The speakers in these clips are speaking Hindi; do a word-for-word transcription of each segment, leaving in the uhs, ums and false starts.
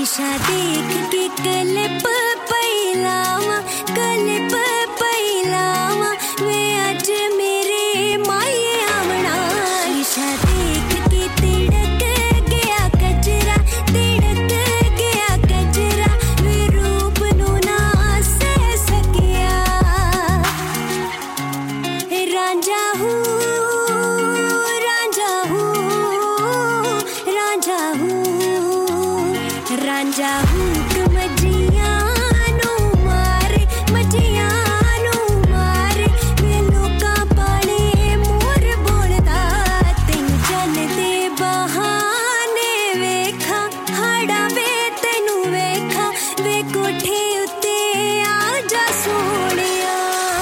ईशा देख के कलिप पैलावा कलिप पैलावा वे अज मेरे माये आवना। ईशा देख के तिड़क गया कजरा तिड़क गया कजरा वे रूप नू ना सह सकिया। रांझा हूँ रांझा हूँ रांझा हूँ रांझा हूँ मजिया नू मारे मजिया नू मारे वे लोका पाले मोर बोलदा तेनू जल दे बहाने वेखा हाड़ा वे तेनू वेखा वे कोठे उत्ते आ जा सोहणिया।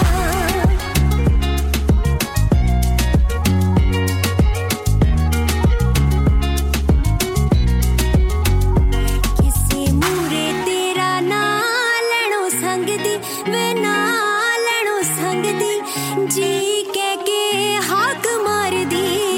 वे ना लड़ो संग दी जी कह के हाक मार दी।